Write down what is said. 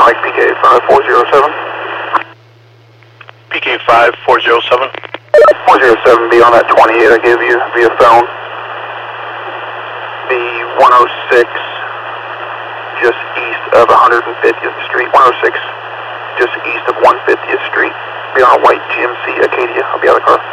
Mike, PK 5407. PK 5407. 407, be on that 28 I gave you via phone. The 106 just east of 150th Street. 106 just east of 150th Street. Be on a white GMC Acadia. I'll be out of the car.